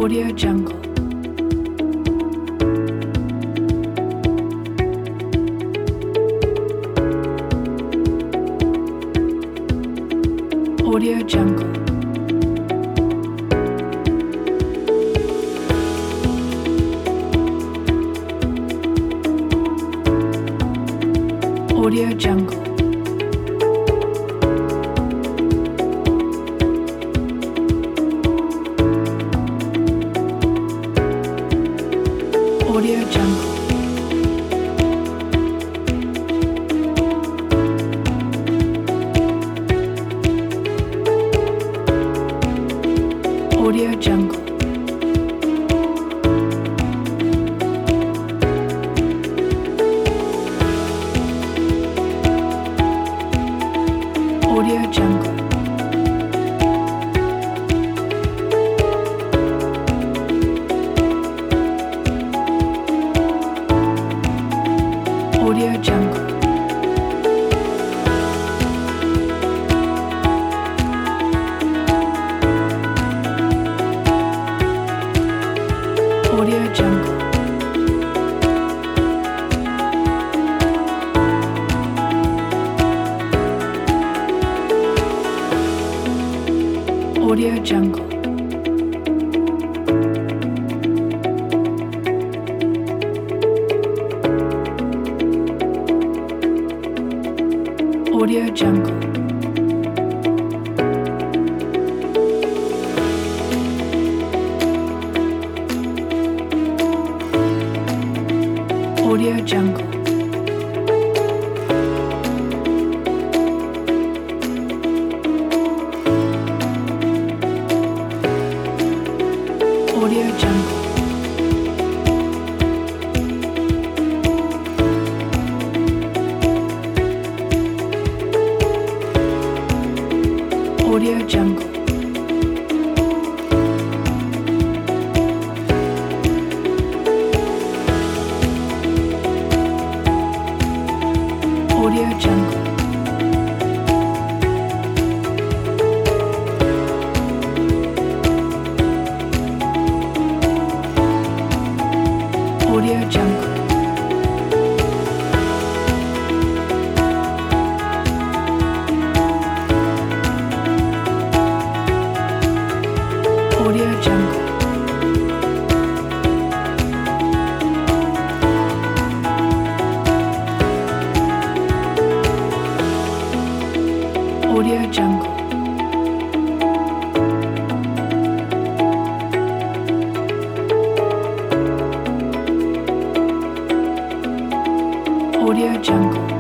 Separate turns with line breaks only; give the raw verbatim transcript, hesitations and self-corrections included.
Audio Jungle. Audio Jungle. Audio Jungle. Audio Jungle. Audio Jungle. Audio Jungle. Audio Jungle. Audio Jungle. Audio Jungle. Audio Jungle. Audio Jungle. Audio Jungle. Audio Jungle. Audio Jungle. Audio Jungle. Audio Jungle. Audio Jungle. Audio Jungle.